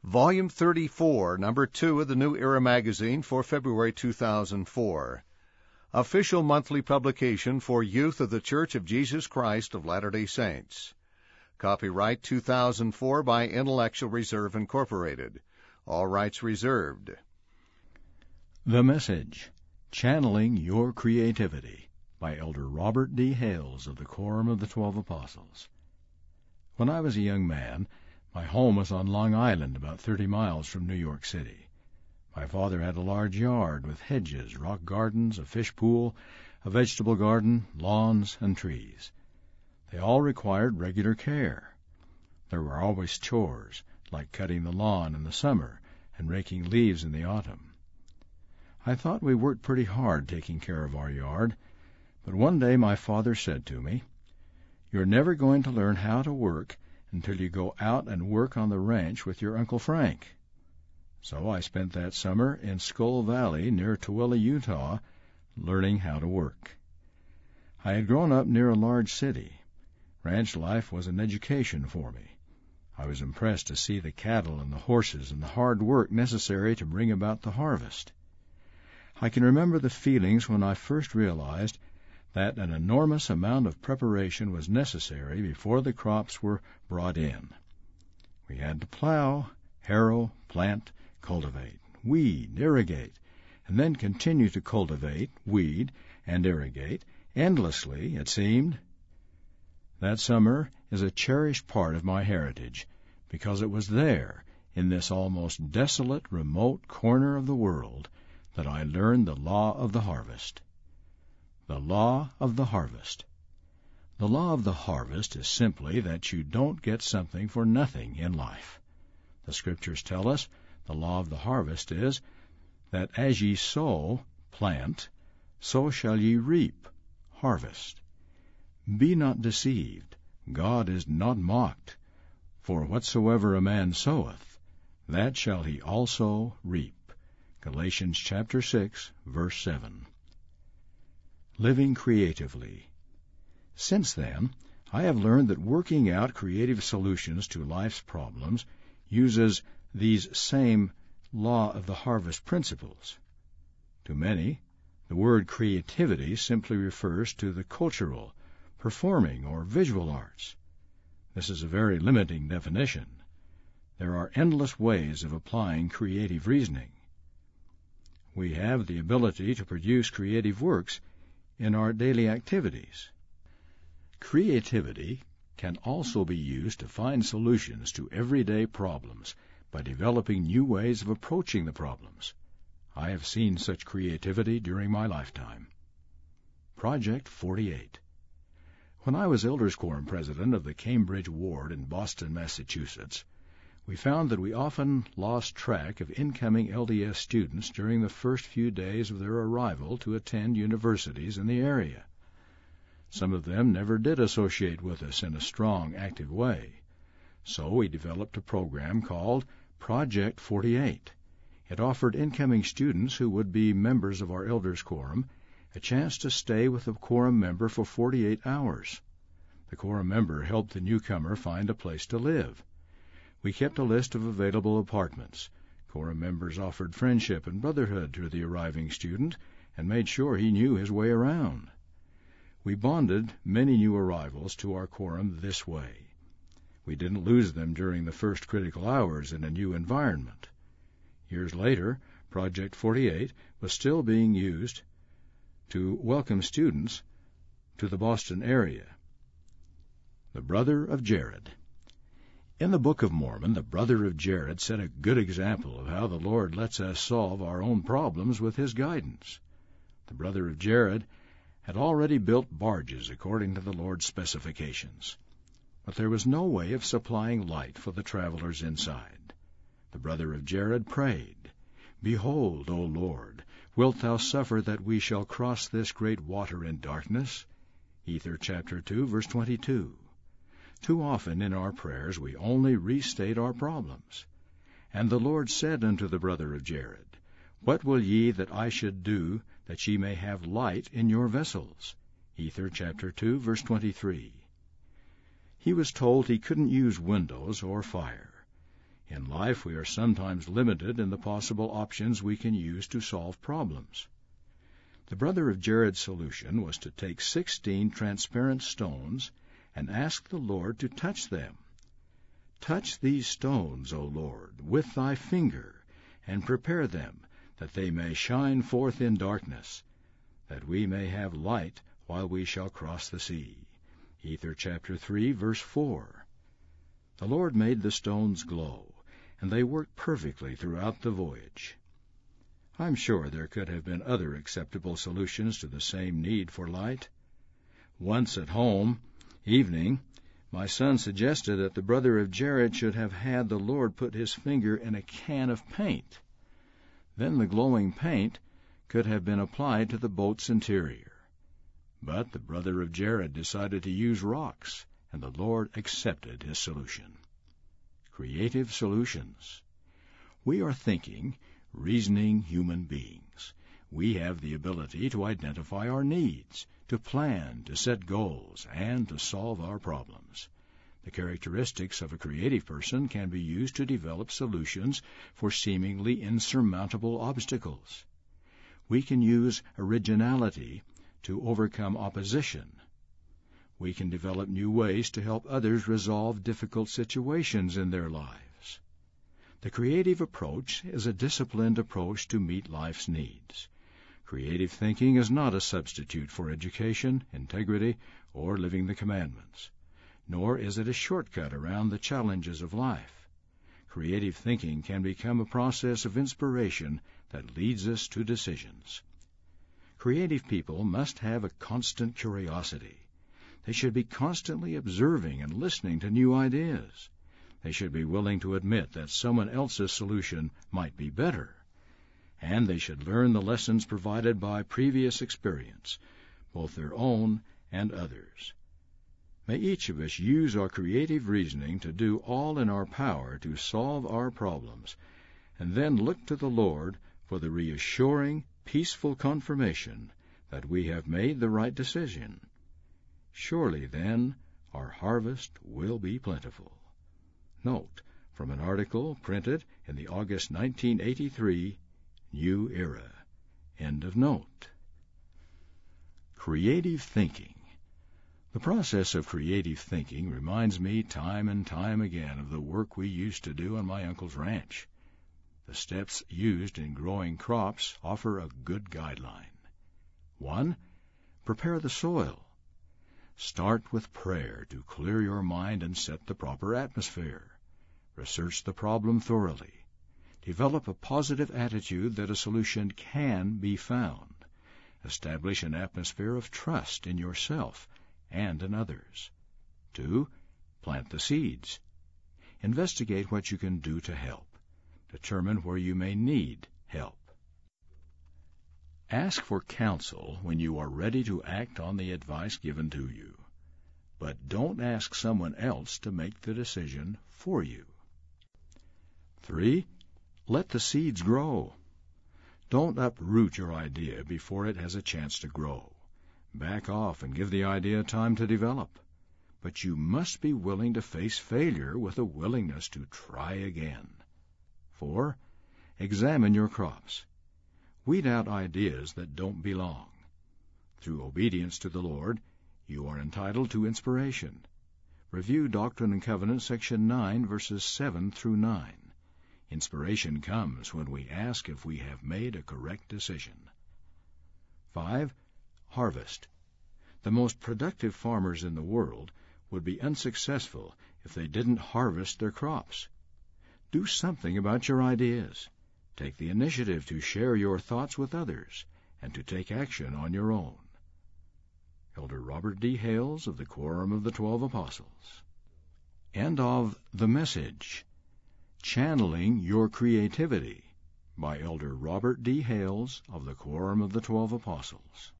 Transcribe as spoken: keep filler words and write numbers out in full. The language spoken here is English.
Volume thirty-four, Number two of the New Era magazine for February two thousand four. Official monthly publication for youth of the Church of Jesus Christ of Latter-day Saints. Copyright two thousand four by Intellectual Reserve Incorporated. All rights reserved. The Message, Channeling Your Creativity, by Elder Robert D. Hales of the Quorum of the Twelve Apostles. When I was a young man, my home was on Long Island, about thirty miles from New York City. My father had a large yard with hedges, rock gardens, a fish pool, a vegetable garden, lawns, and trees. They all required regular care. There were always chores, like cutting the lawn in the summer and raking leaves in the autumn. I thought we worked pretty hard taking care of our yard, but one day my father said to me, "You're never going to learn how to work until you go out and work on the ranch with your Uncle Frank." So I spent that summer in Skull Valley near Tooele, Utah, learning how to work. I had grown up near a large city. Ranch life was an education for me. I was impressed to see the cattle and the horses and the hard work necessary to bring about the harvest. I can remember the feelings when I first realized that an enormous amount of preparation was necessary before the crops were brought in. We had to plow, harrow, plant, cultivate, weed, irrigate, and then continue to cultivate, weed, and irrigate endlessly, it seemed. That summer is a cherished part of my heritage, because it was there, in this almost desolate, remote corner of the world, that I learned the law of the harvest. The law of the harvest. The law of the harvest is simply that you don't get something for nothing in life. The Scriptures tell us the law of the harvest is that as ye sow, plant, so shall ye reap, harvest. Be not deceived, God is not mocked, for whatsoever a man soweth, that shall he also reap. Galatians chapter six, verse seven. Living creatively. Since then, I have learned that working out creative solutions to life's problems uses these same law of the harvest principles. To many, the word creativity simply refers to the cultural, performing, or visual arts. This is a very limiting definition. There are endless ways of applying creative reasoning. We have the ability to produce creative works in our daily activities. Creativity can also be used to find solutions to everyday problems by developing new ways of approaching the problems. I have seen such creativity during my lifetime. Project forty-eight. When I was Elders Quorum President of the Cambridge Ward in Boston, Massachusetts, we found that we often lost track of incoming L D S students during the first few days of their arrival to attend universities in the area. Some of them never did associate with us in a strong, active way. So we developed a program called Project forty-eight. It offered incoming students who would be members of our Elders Quorum a chance to stay with the Quorum member for forty-eight hours. The Quorum member helped the newcomer find a place to live. We kept a list of available apartments. Quorum members offered friendship and brotherhood to the arriving student and made sure he knew his way around. We bonded many new arrivals to our Quorum this way. We didn't lose them during the first critical hours in a new environment. Years later, Project forty-eight was still being used to welcome students to the Boston area. The Brother of Jared. In the Book of Mormon, the brother of Jared set a good example of how the Lord lets us solve our own problems with his guidance. The brother of Jared had already built barges according to the Lord's specifications, but there was no way of supplying light for the travelers inside. The brother of Jared prayed, "Behold, O Lord, wilt thou suffer that we shall cross this great water in darkness?" Ether chapter two, verse twenty-two. Too often in our prayers we only restate our problems. And the Lord said unto the brother of Jared, What will ye that I should do, that ye may have light in your vessels? Ether chapter two, verse twenty-three. He was told he couldn't use windows or fire. In life, we are sometimes limited in the possible options we can use to solve problems. The brother of Jared's solution was to take sixteen transparent stones and ask the Lord to touch them. Touch these stones, O Lord, with thy finger, and prepare them, that they may shine forth in darkness, that we may have light while we shall cross the sea. Ether chapter three, verse four. The Lord made the stones glow, and they worked perfectly throughout the voyage. I'm sure there could have been other acceptable solutions to the same need for light. Once at home, evening, my son suggested that the brother of Jared should have had the Lord put his finger in a can of paint. Then the glowing paint could have been applied to the boat's interior. But the brother of Jared decided to use rocks, and the Lord accepted his solution. Creative solutions. We are thinking, reasoning human beings. We have the ability to identify our needs, to plan, to set goals, and to solve our problems. The characteristics of a creative person can be used to develop solutions for seemingly insurmountable obstacles. We can use originality to overcome opposition. We can develop new ways to help others resolve difficult situations in their lives. The creative approach is a disciplined approach to meet life's needs. Creative thinking is not a substitute for education, integrity, or living the commandments, nor is it a shortcut around the challenges of life. Creative thinking can become a process of inspiration that leads us to decisions. Creative people must have a constant curiosity. They should be constantly observing and listening to new ideas. They should be willing to admit that someone else's solution might be better. And they should learn the lessons provided by previous experience, both their own and others. May each of us use our creative reasoning to do all in our power to solve our problems, and then look to the Lord for the reassuring, peaceful confirmation that we have made the right decision. Surely, then, our harvest will be plentiful. Note from an article printed in the August nineteen eighty-three New Era. End of note. Creative thinking. The process of creative thinking reminds me time and time again of the work we used to do on my uncle's ranch. The steps used in growing crops offer a good guideline. One, prepare the soil. Start with prayer to clear your mind and set the proper atmosphere. Research the problem thoroughly. Develop a positive attitude that a solution can be found. Establish an atmosphere of trust in yourself and in others. Two, plant the seeds. Investigate what you can do to help. Determine where you may need help. Ask for counsel when you are ready to act on the advice given to you. But don't ask someone else to make the decision for you. Three, let the seeds grow. Don't uproot your idea before it has a chance to grow. Back off and give the idea time to develop. But you must be willing to face failure with a willingness to try again. Four, examine your crops. Weed out ideas that don't belong. Through obedience to the Lord, you are entitled to inspiration. Review Doctrine and Covenants, section nine, verses seven through nine. Inspiration comes when we ask if we have made a correct decision. Five, harvest. The most productive farmers in the world would be unsuccessful if they didn't harvest their crops. Do something about your ideas. Take the initiative to share your thoughts with others and to take action on your own. Elder Robert D. Hales of the Quorum of the Twelve Apostles. End of The Message, Channeling Your Creativity, by Elder Robert D. Hales of the Quorum of the Twelve Apostles.